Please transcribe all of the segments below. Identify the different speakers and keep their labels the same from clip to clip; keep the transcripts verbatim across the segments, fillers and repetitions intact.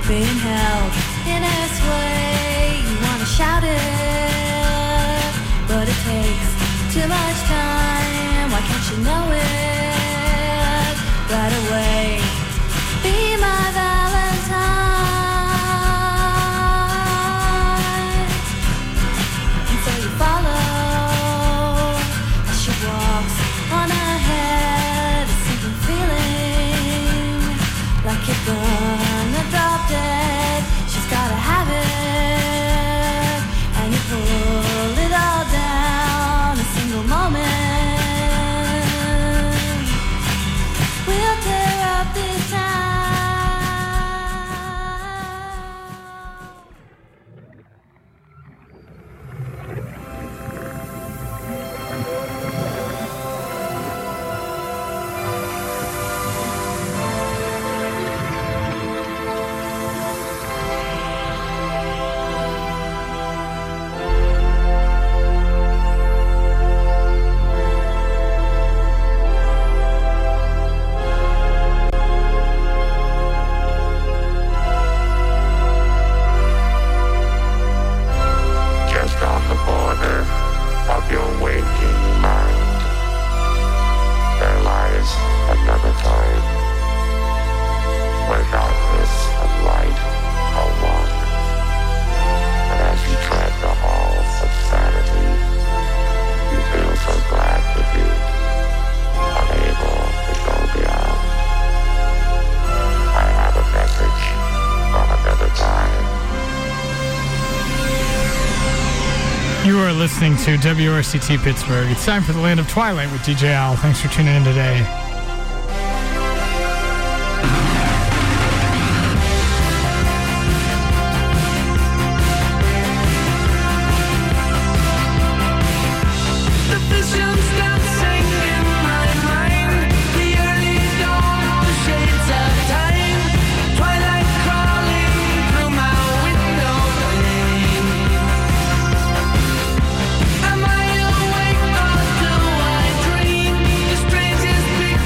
Speaker 1: being held in its way. You wanna shout it, but it takes too much time. Why can't you know it right away? Be my Valentine. And so you follow as she walks on ahead, a sinking feeling like you're gonna drop dead. She's gotta have it, and you pull it all down. A single moment will tear up this town.
Speaker 2: Listening to W R C T Pittsburgh. It's time for the Land of Twilight with D J Al. Thanks for tuning in today.
Speaker 3: Am I awake or do I dream? The strangest picture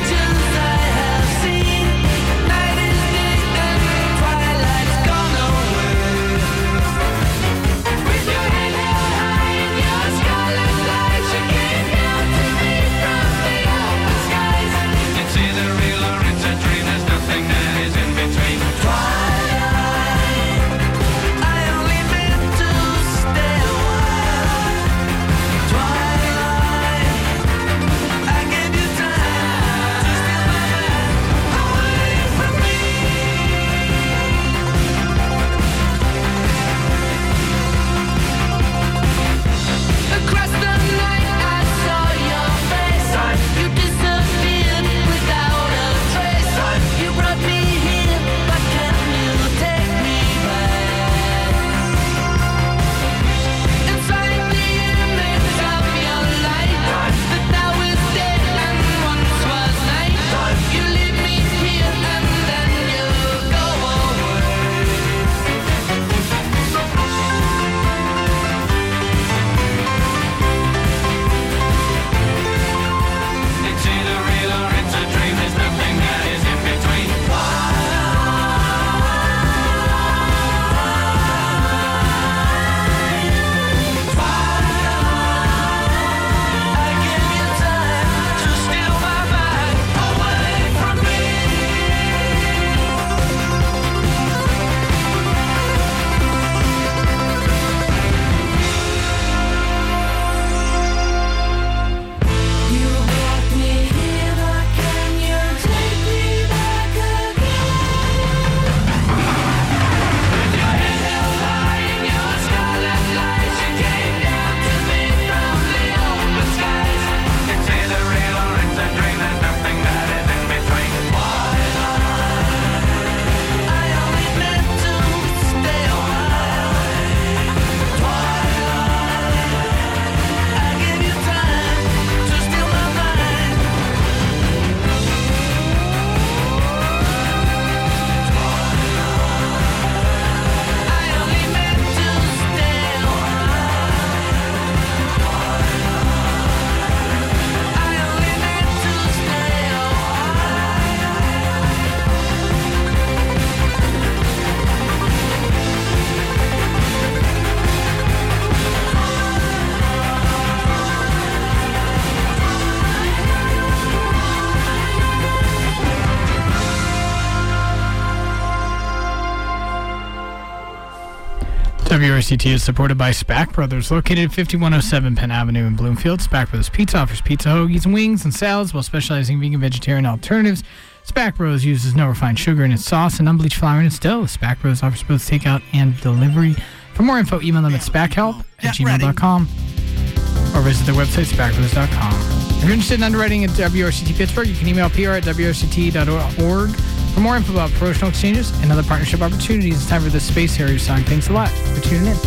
Speaker 2: W R C T is supported by Spack Brothers, located at fifty-one oh seven Penn Avenue in Bloomfield. Spack Brothers Pizza offers pizza, hoagies, and wings and salads while specializing in vegan, vegetarian alternatives. Spack Bros uses no refined sugar in its sauce and unbleached flour in its dough. Spack Bros offers both takeout and delivery. For more info, email them at spackhelp at gmail dot com or visit their website, spack bros dot com. If you're interested in underwriting at W R C T Pittsburgh, you can email P R at W R C T dot org. For more info about promotional exchanges and other partnership opportunities, it's time for the Space Harrier song. Thanks a lot for tuning in.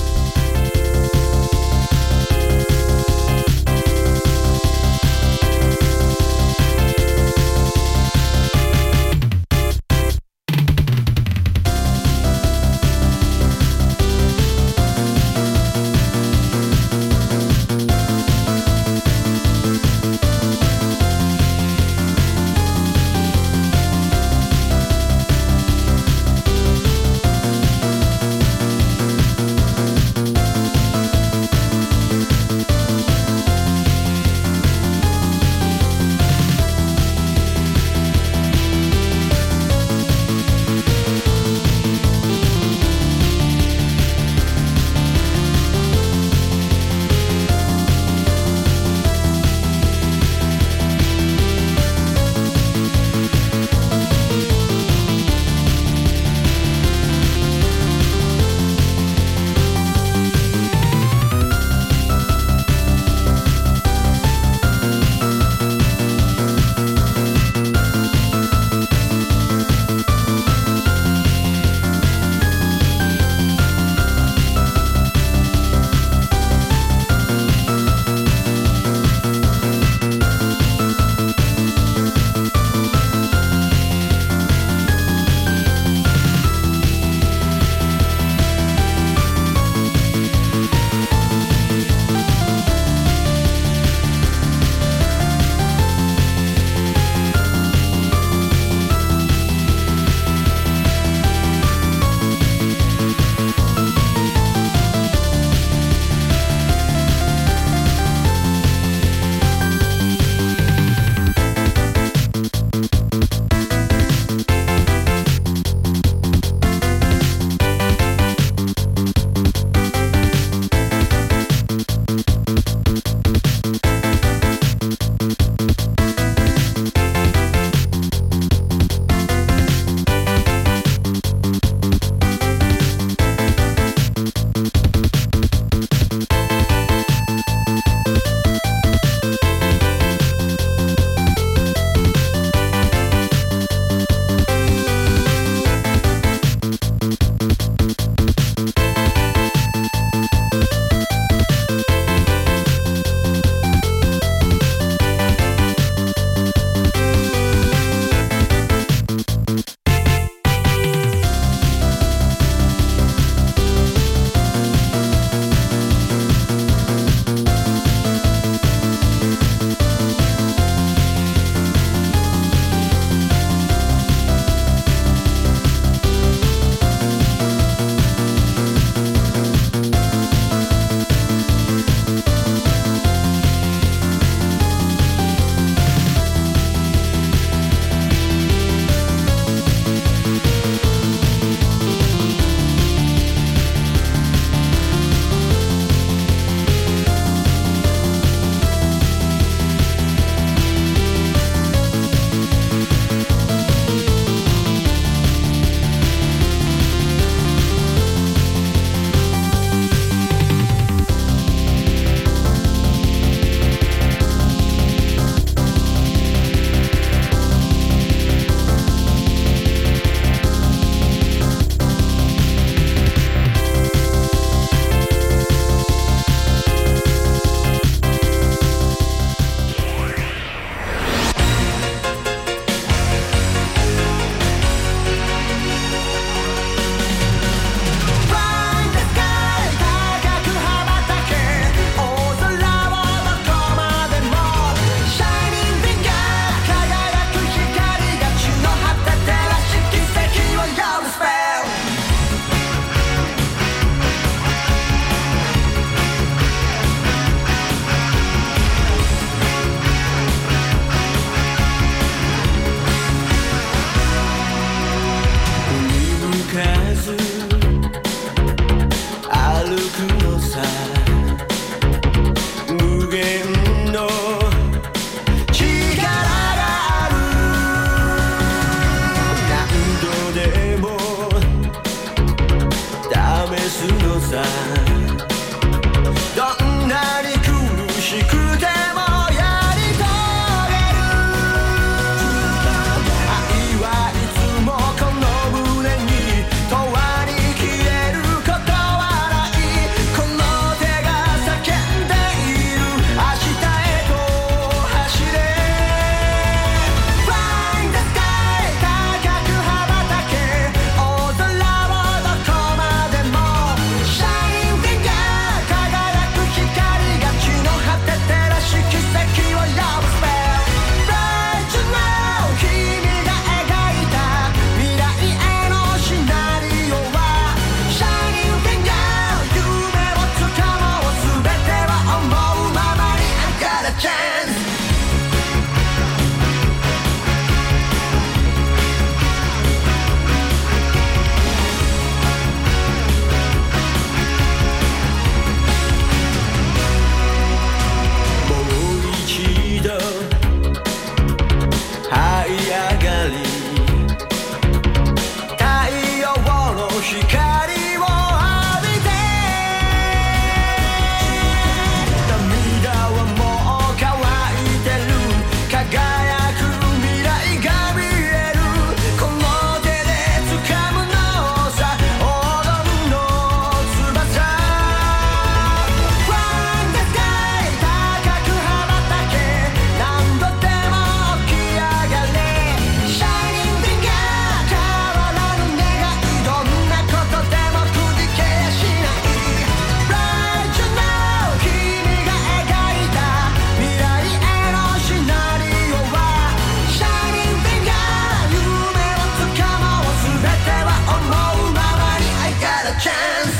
Speaker 3: I さどんなに苦しくてもやり遂げる愛はいつもこの胸に永遠に消えることはないこの手が叫んでいる明日へと走れ Fly the sky 高く羽ばたけ大空をどこまでも Shining finger 輝く光が地の果て照らし奇跡を呼ぶ Spell Right to now 君が描いた未来へのシナリオは Shining finger 夢をつかもう全ては思うままに I got a chanceもう一度這い上がり太陽の光を浴びて涙はもう乾いてる輝く未来が見えるこの手で掴むのさ黄金の翼 From the sky 高く羽ばたけ何度でも起き上がれ Shining finger 変わらぬ願いどんなことでもくじけやしない Right to now 君が描いた未来へのシナリオは Shining finger 夢をつかもう全ては思うままに I got a chance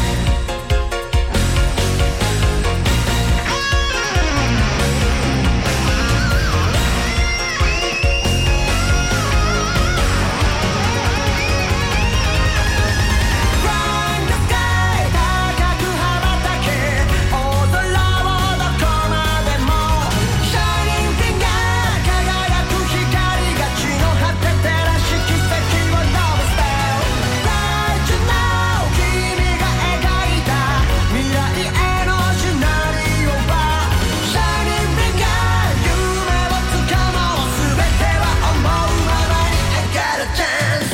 Speaker 3: From the sky 高く羽ばたけ大空をどこまでも Shining finger 輝く光が地の果て照らし奇跡を呼ぶ Spell Right to now 君が描いた未来へのシナリオは Shining finger 夢をつかもう全ては思うままに I got a chance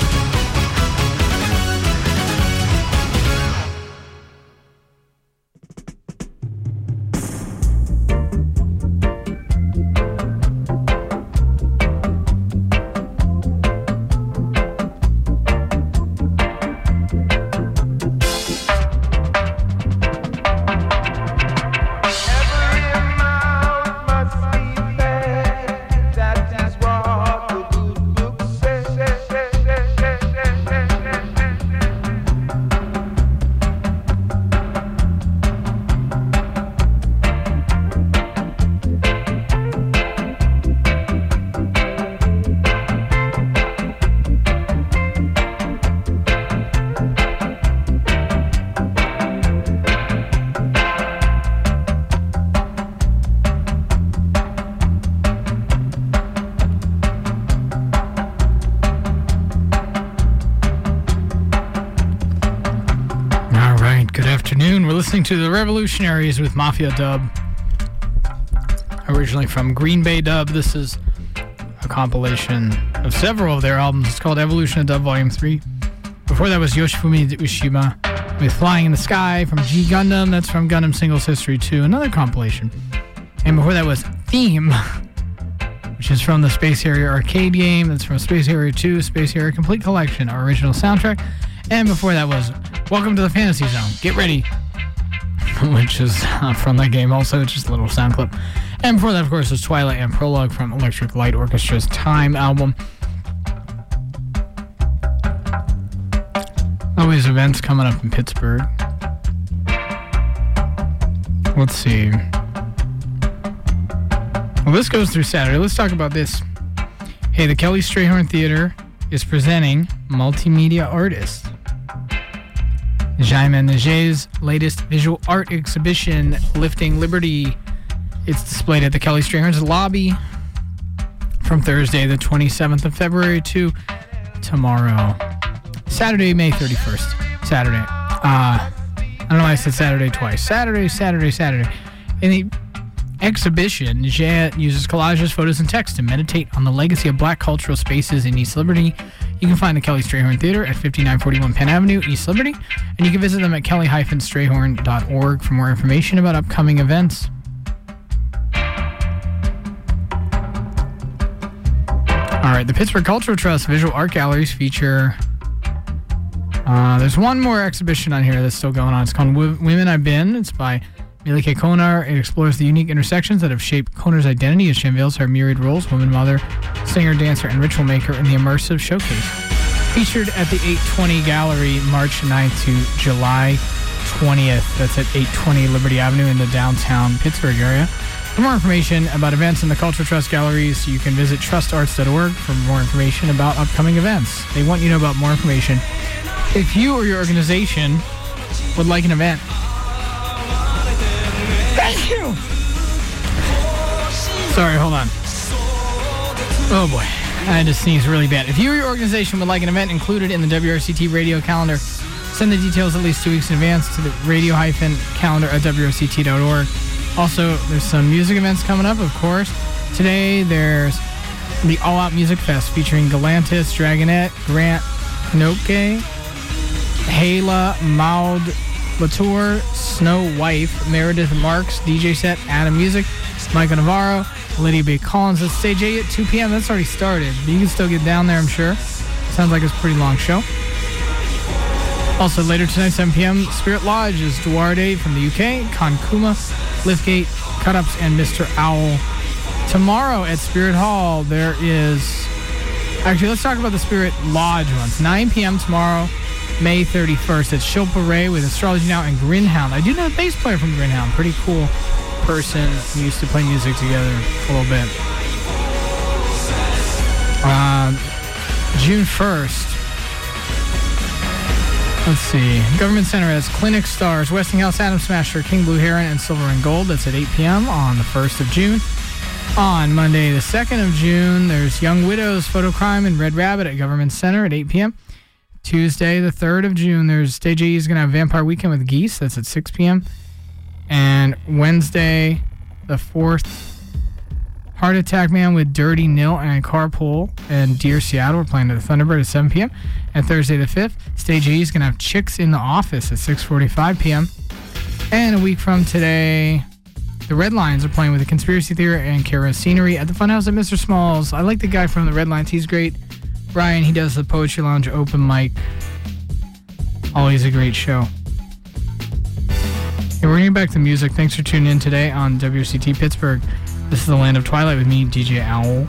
Speaker 2: All right, good afternoon. We're listening to The Revolutionaries with Mafia Dub. Originally from Green Bay Dub, this is a compilation of several of their albums. It's called Evolution of Dub Volume three. Before that was Yoshifumi Ushima with Flying in the Sky from G Gundam. That's from Gundam Singles History two, another compilation. And before that was Theme, which is from the Space Harrier arcade game. That's from Space Harrier two, Space Harrier Complete Collection, our original soundtrack. And before that was Welcome to the Fantasy Zone, Get Ready, which is uh, from that game also, just a little sound clip. And before that, of course, was Twilight and Prologue from Electric Light Orchestra's Time album. Always events coming up in Pittsburgh. Let's see. Well, this goes through Saturday. Let's talk about this. Hey, the Kelly Strayhorn Theater is presenting multimedia artists. Jaime Naget's latest visual art exhibition, Lifting Liberty. It's displayed at the Kelly Strayhorn's lobby from Thursday, the twenty-seventh of February to tomorrow, Saturday, May thirty-first. Saturday. Uh, I don't know why I said Saturday twice. Saturday, Saturday, Saturday. In the exhibition, Jet uses collages, photos, and text to meditate on the legacy of black cultural spaces in East Liberty. You can find the Kelly Strayhorn Theater at fifty-nine forty-one Penn Avenue, East Liberty, and you can visit them at kelly dash strayhorn dot org for more information about upcoming events. All right, the Pittsburgh Cultural Trust Visual Art Galleries feature... Uh, there's one more exhibition on here that's still going on. It's called w- Women I've Been. It's by Millie K. Konar. It explores the unique intersections that have shaped Konar's identity as she unveils her myriad roles, woman, mother, singer, dancer, and ritual maker in the immersive showcase. Featured at the eight twenty Gallery March ninth to July twentieth. That's at eight twenty Liberty Avenue in the downtown Pittsburgh area. For more information about events in the Cultural Trust Galleries, you can visit trust arts dot org for more information about upcoming events. They want you to know about more information. If you or your organization would like an event, thank you. Sorry, hold on. Oh boy, I had to sneeze really bad. If you or your organization would like an event included in the W R C T radio calendar, send the details at least two weeks in advance to the radio calendar at W R C T dot org. Also, there's some music events coming up, of course. Today, there's the All Out Music Fest featuring Galantis, Dragonette, Grant Knoke, Hayla, Maud Latour, Snow Wife, Meredith Marks, D J set, Adam Music, Michael Navarro, Lydia B. Collins. It's stage eight at two p.m. That's already started, but you can still get down there, I'm sure. Sounds like it's a pretty long show. Also, later tonight, seven p.m., Spirit Lodge is Duarte from the U K, Konkuma, Liftgate, Cut-Ups, and Mister Owl. Tomorrow at Spirit Hall, there is... Actually, let's talk about the Spirit Lodge ones. nine p.m. tomorrow, May thirty-first. It's Shilpa Ray with Astrology Now and Grinhound. I do know the bass player from Grinhound. Pretty cool person. We used to play music together a little bit. Uh, June first. Let's see. Government Center has Clinic Stars, Westinghouse, Atom Smasher, King Blue Heron, and Silver and Gold. That's at eight p.m. on the first of June. On Monday, the second of June, there's Young Widows, Photo Crime, and Red Rabbit at Government Center at eight p.m. Tuesday, the third of June, there's Stage A is going to have Vampire Weekend with Geese. That's at six p.m. And Wednesday, the fourth, Heart Attack Man with Dirty Nil and Carpool and Dear Seattle. We're playing at the Thunderbird at seven p.m. And Thursday, the fifth, Stage A is going to have Chicks in the Office at six forty-five p.m. And a week from today, the Red Lions are playing with the Conspiracy Theater and Kara Scenery at the Funhouse at Mister Smalls. I like the guy from the Red Lions. He's great. Brian, he does the Poetry Lounge open mic. Always a great show. Hey, we're getting back to music. Thanks for tuning in today on W R C T Pittsburgh. This is the Land of Twilight with me, D J Owl.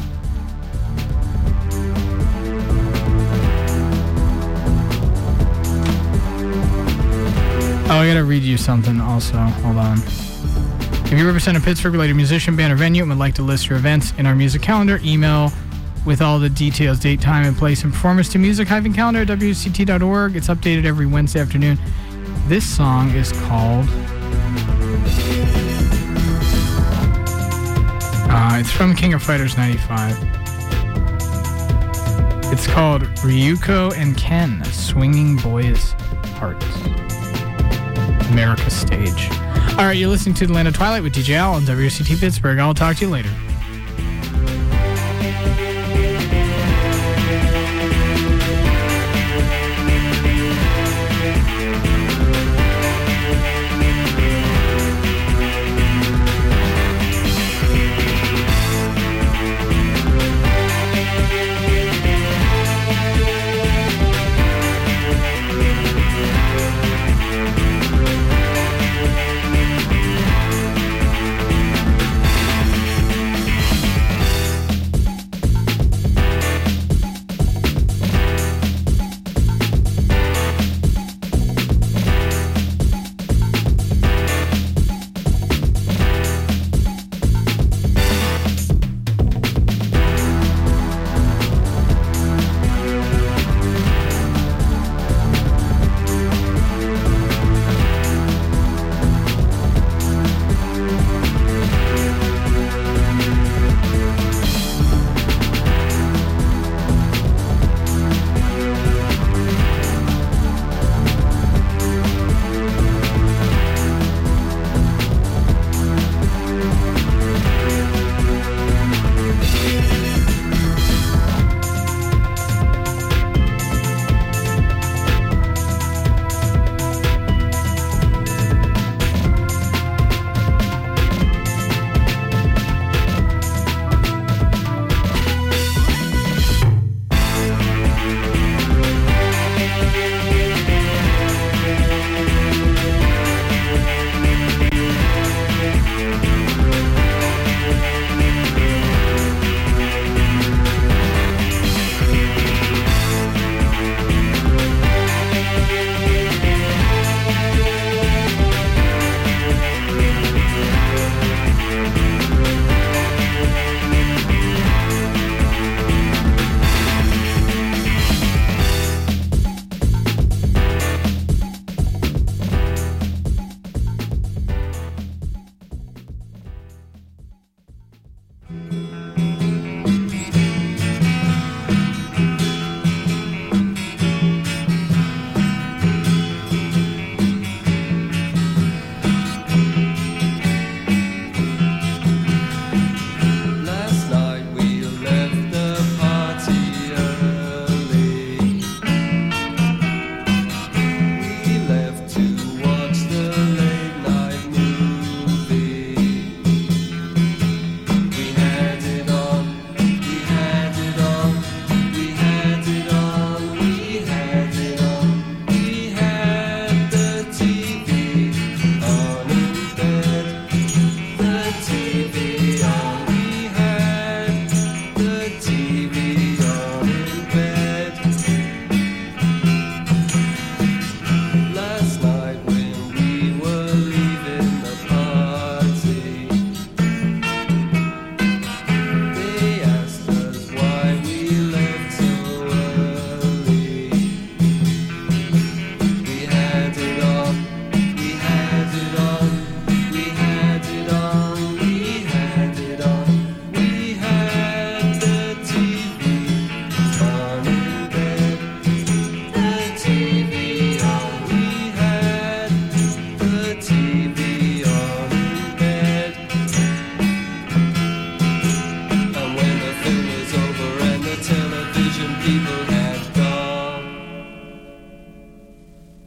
Speaker 2: Oh, I gotta read you something also. Hold on. If you represent a Pittsburgh-related musician, band, or venue and would like to list your events in our music calendar, email with all the details, date, time, and place, and performance to music-calendar at W C T dot org. It's updated every Wednesday afternoon. This song is called... Uh, it's from King of Fighters ninety-five. It's called Ryuko and Ken, Swinging Boys' Hearts. America's Stage. All right, you're listening to The Land of Twilight with D J Al on W C T Pittsburgh. I'll talk to you later.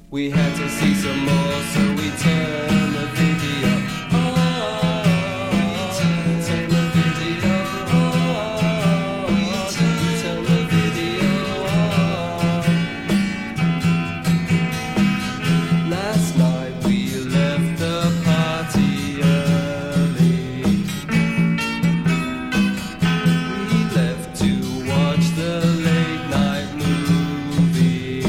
Speaker 4: We had to see some more, so we turned the video on. Turn the video on. Turn the video on. Last night we left the party early. We left to watch the late night movie.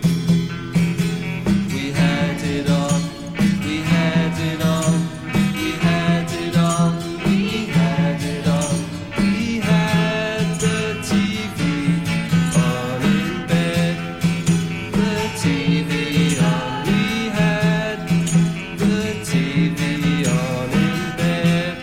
Speaker 4: We had it on, we had it on, we had it on, we had it on. We had the T V on in bed, the T V on. We had the T V on in bed.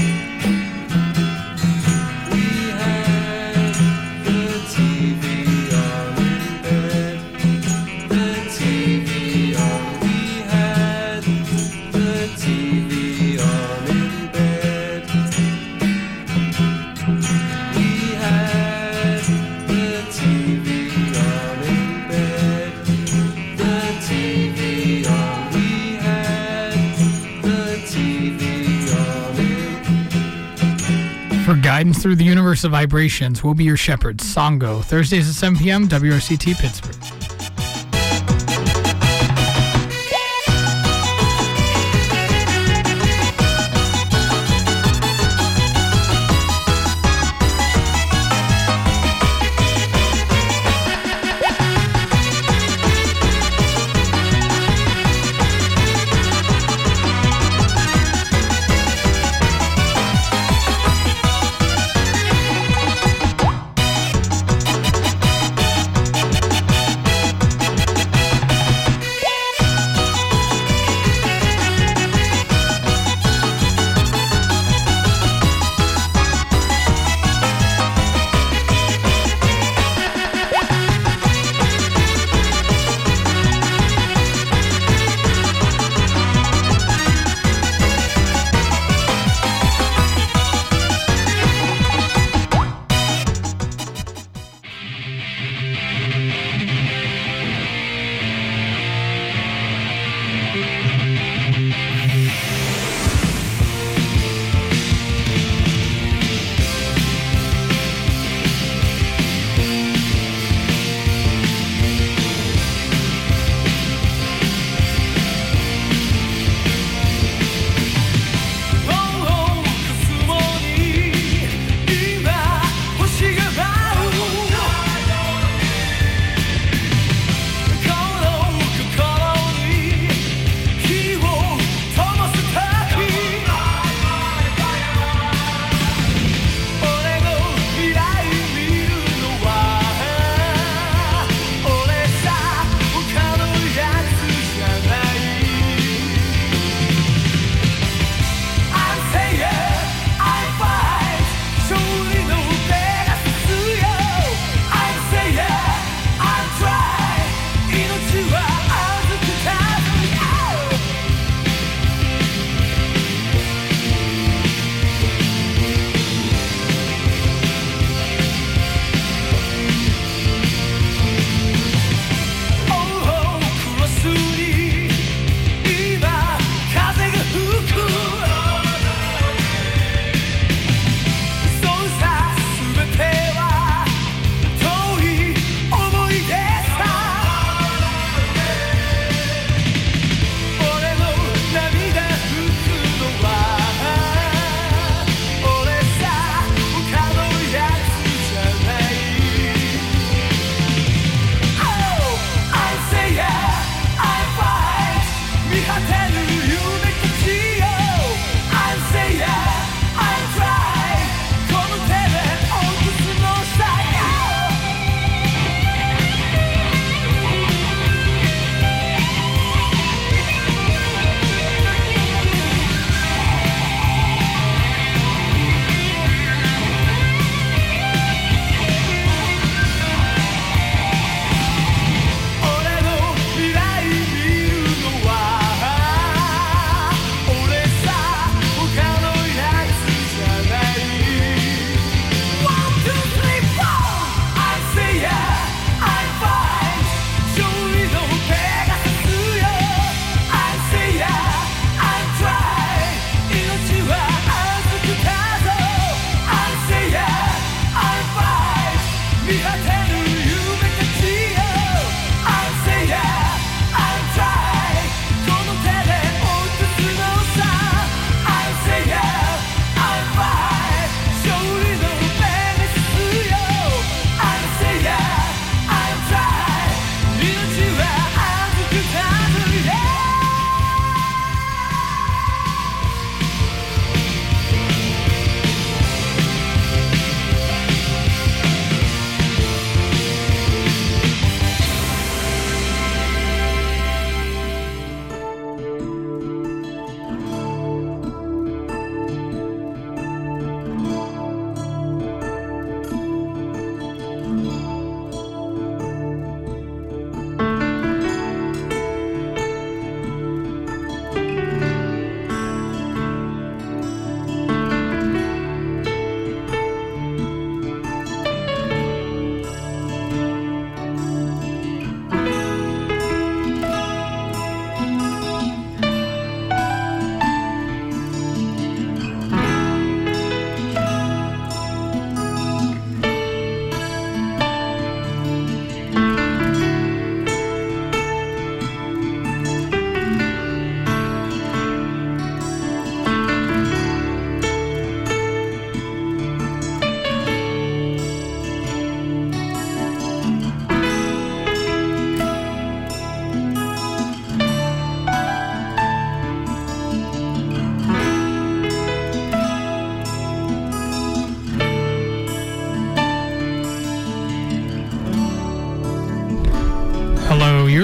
Speaker 4: We had the T V on in bed. The T V on. We had the T V on in bed. We had the T V on in bed. The T V on. We had the T V on in.
Speaker 2: For guidance through the universe of vibrations, we'll be your shepherds. Songo, Thursdays at seven p.m., W R C T Pittsburgh.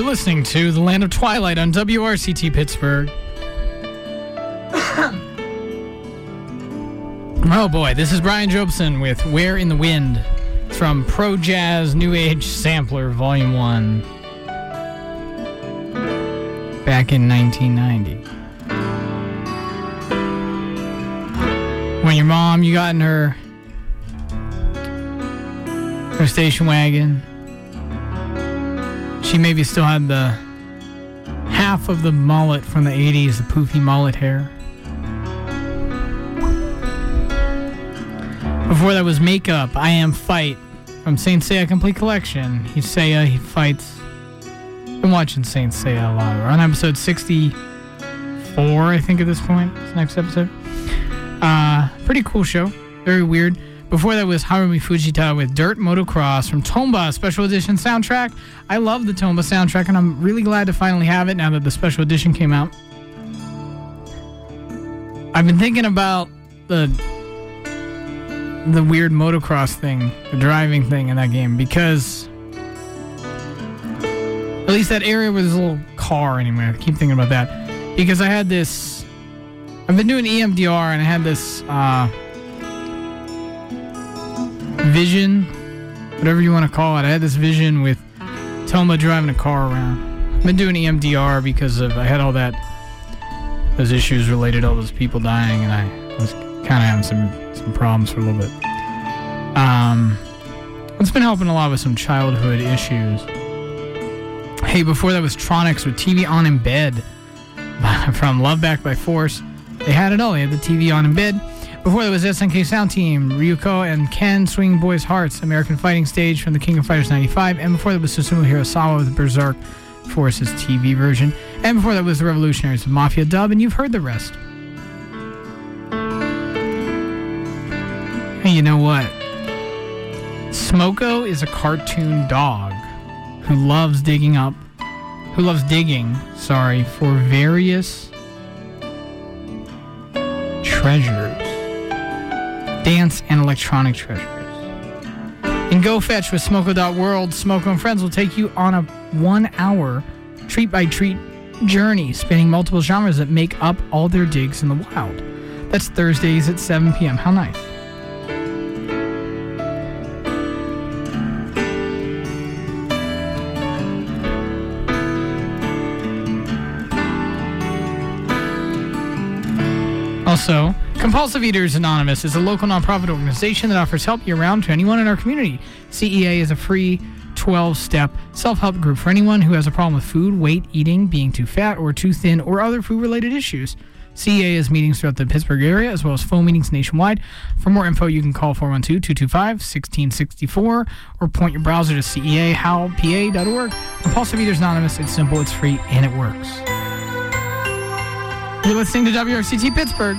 Speaker 2: listening to The Land of Twilight on W R C T Pittsburgh. Oh boy, this is Brian Jobson with Where in the Wind from Pro Jazz New Age Sampler Volume one. Back in nineteen ninety. When your mom, you got in her, her station wagon. She maybe still had the half of the mullet from the eighties, the poofy mullet hair. Before that was Makeup, I Am Fight from Saint Seiya Complete Collection. He's Seiya, he fights. Been watching Saint Seiya a lot. We're on episode sixty-four, I think, at this point. This next episode. Uh, pretty cool show. Very weird. Before that was Harumi Fujita with Dirt Motocross from Tomba Special Edition soundtrack. I love the Tomba soundtrack, and I'm really glad to finally have it now that the Special Edition came out. I've been thinking about the the weird motocross thing, the driving thing in that game, because at least that area where there's a little car anyway. I keep thinking about that. Because I had this... I've been doing E M D R, and I had this... Uh, vision, whatever you want to call it. I had this vision with Toma driving a car around. I've been doing E M D R because of I had all that those issues related to all those people dying, and I was kind of having some some problems for a little bit. Um, it's been helping a lot with some childhood issues. Hey, before that was Tronics with T V on in bed from Love Back by Force. They had it all. They had the T V on in bed. Before that was S N K Sound Team, Ryuko and Ken Swinging Boys Hearts, American Fighting Stage from the King of Fighters ninety-five, and before that was Susumu Hirasawa with Berserk Force's T V version, and before that was the Revolutionaries with Mafia Dub, and you've heard the rest. Hey, you know what? Smoko is a cartoon dog who loves digging up, who loves digging, sorry, for various treasures. Dance and electronic treasures. In Go Fetch with Smoko.world, Smoko and friends will take you on a one-hour treat-by-treat journey, spanning multiple genres that make up all their digs in the wild. That's Thursdays at seven p.m. How nice. Also, Compulsive Eaters Anonymous is a local nonprofit organization that offers help year-round to anyone in our community. C E A is a free twelve-step self-help group for anyone who has a problem with food, weight, eating, being too fat or too thin, or other food-related issues. C E A has meetings throughout the Pittsburgh area, as well as phone meetings nationwide. For more info, you can call four one two, two two five, one six six four or point your browser to C E A how P A dot org. Compulsive Eaters Anonymous, it's simple, it's free, and it works. You're listening to W R C T Pittsburgh.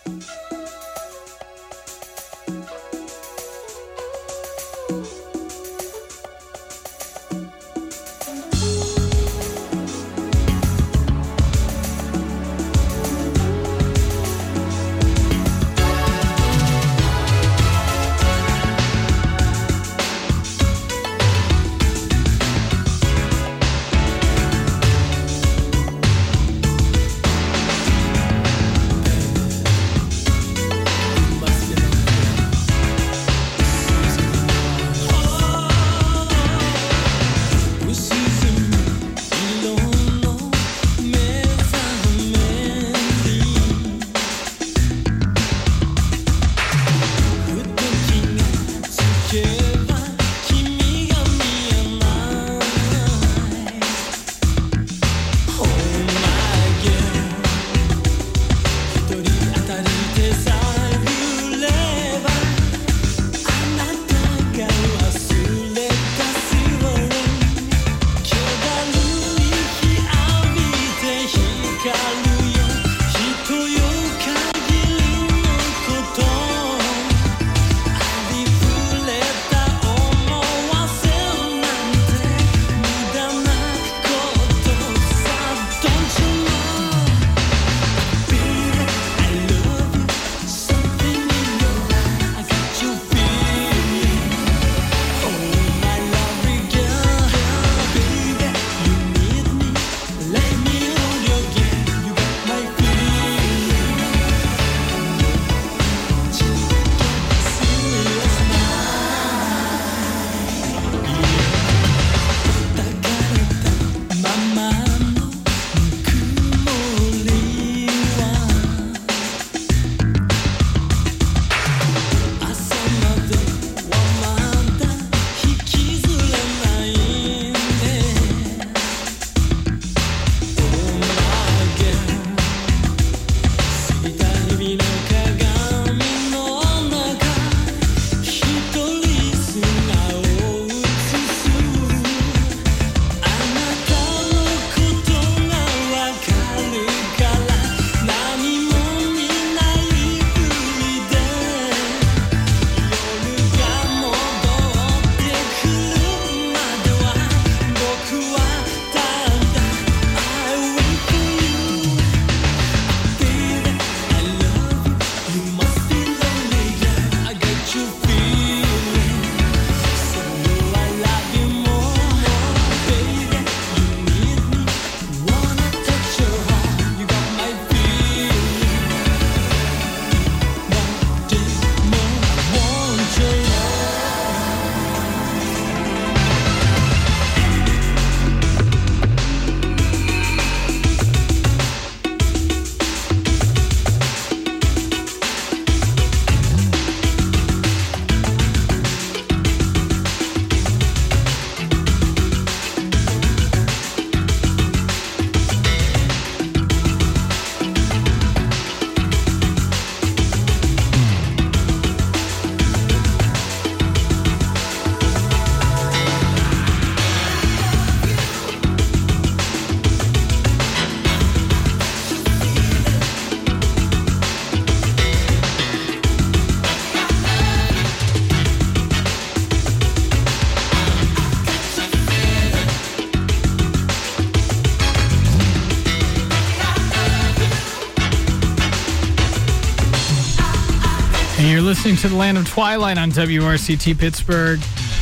Speaker 2: And you're listening to The Land of Twilight on W R C T Pittsburgh.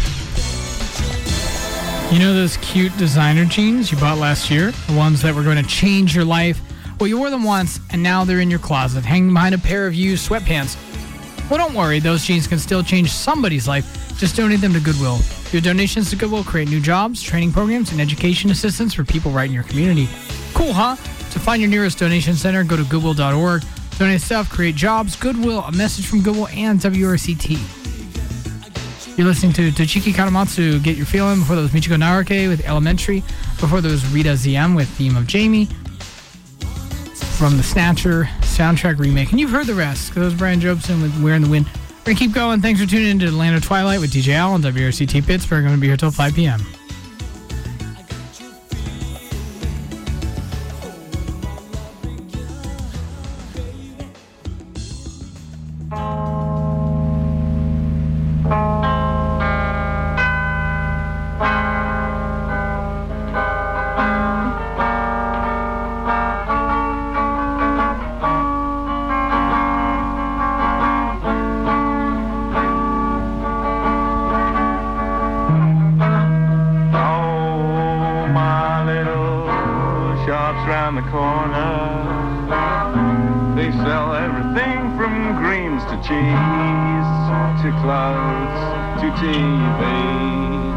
Speaker 2: You know those cute designer jeans you bought last year? The ones that were going to change your life? Well, you wore them once, and now they're in your closet, hanging behind a pair of used sweatpants. Well, don't worry. Those jeans can still change somebody's life. Just donate them to Goodwill. Your donations to Goodwill create new jobs, training programs, and education assistance for people right in your community. Cool, huh? To find your nearest donation center, go to goodwill dot org. Donate stuff, create jobs. Goodwill, a message from Goodwill and W R C T. You're listening to Tochiki Karamatsu, Get Your Feeling. Before those Michiko Naoke with Elementary. Before those Rita Z M with Theme of Jamie. From the Snatcher soundtrack remake. And you've heard the rest, because that was Brian Jobson with Where in the Wind. We're going to keep going. Thanks for tuning in to The Land of Twilight with D J Al on W R C T Pittsburgh. I'm going to be here till five p.m.
Speaker 5: shops round the corner. They sell everything from greens to cheese, to clothes, to T Vs.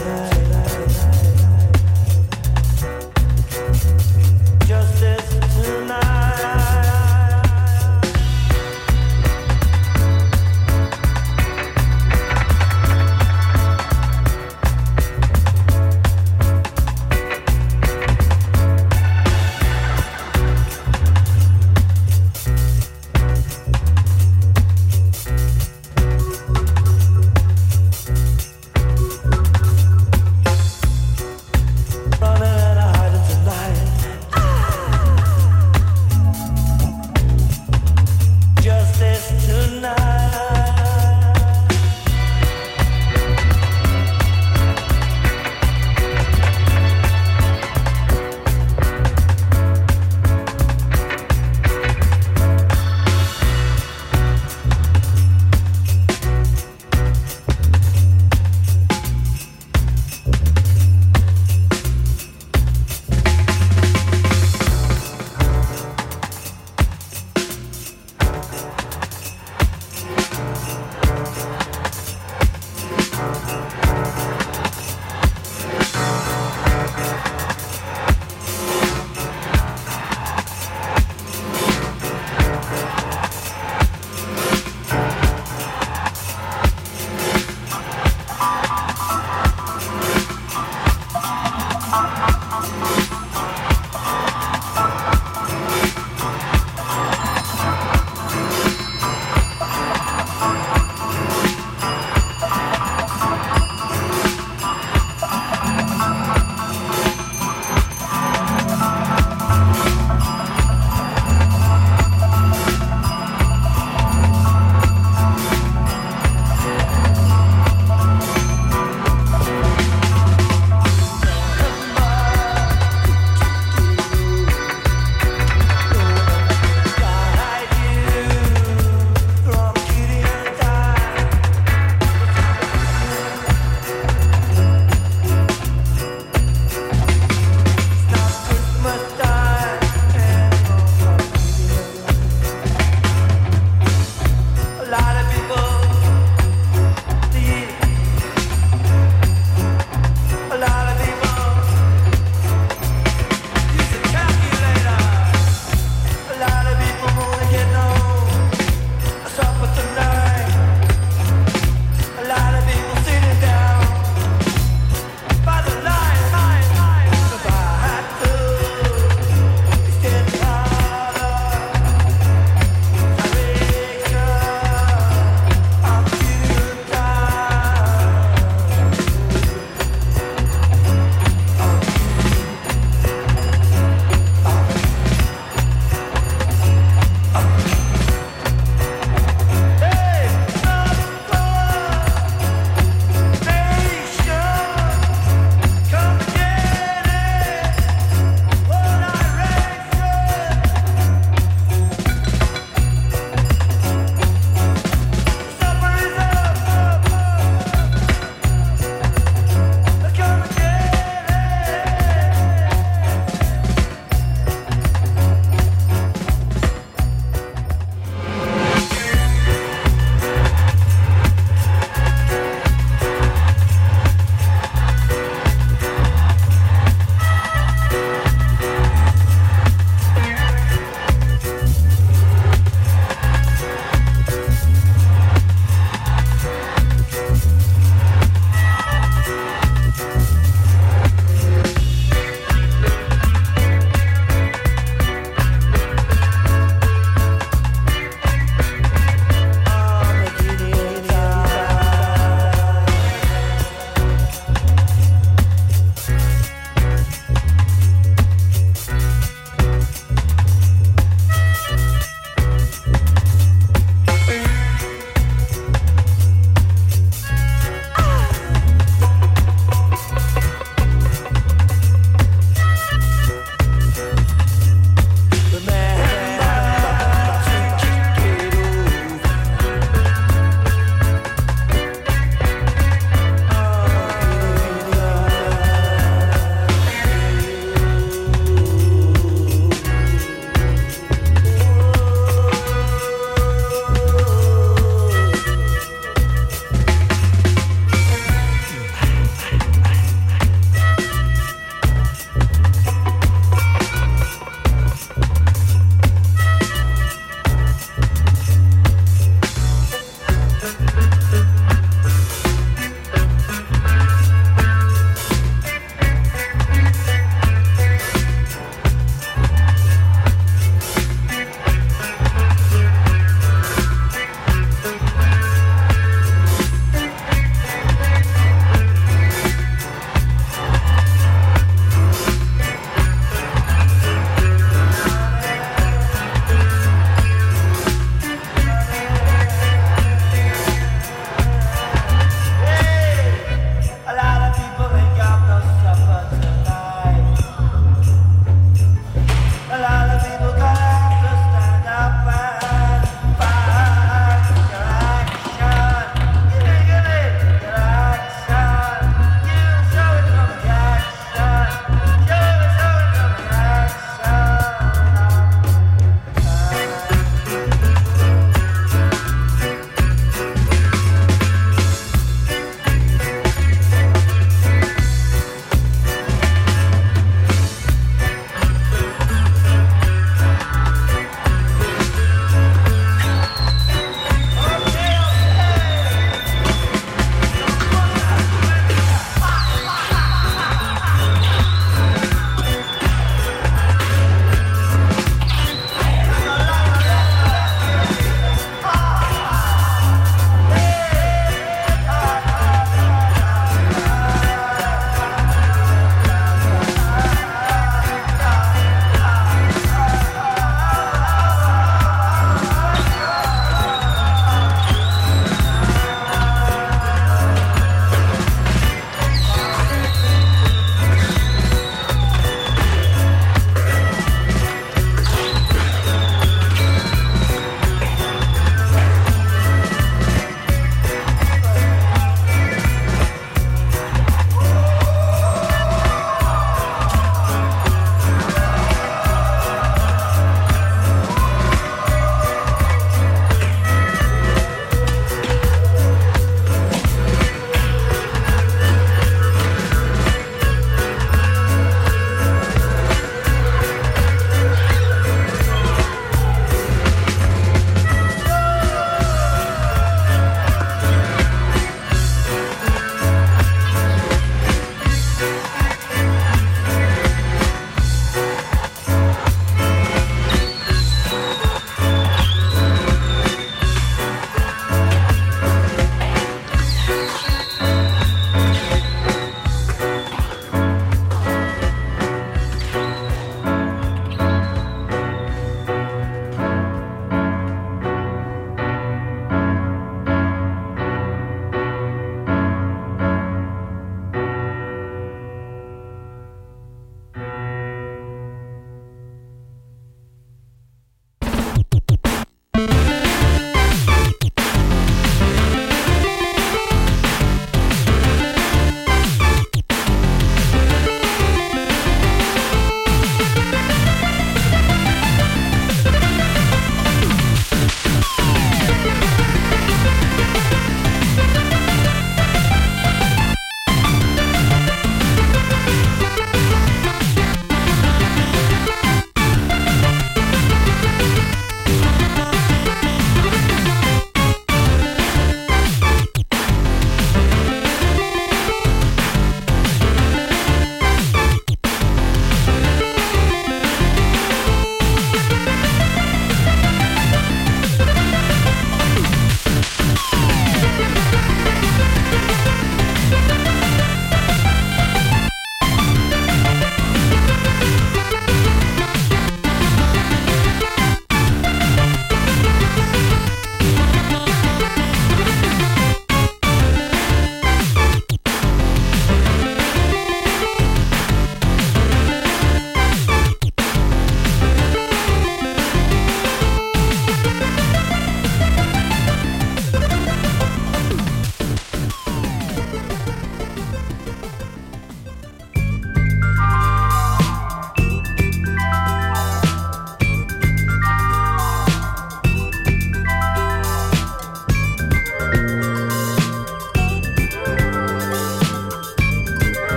Speaker 3: Justice.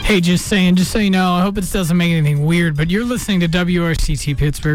Speaker 2: Hey, just saying, just so you know, I hope this doesn't make anything weird, but you're listening to W R C T Pittsburgh.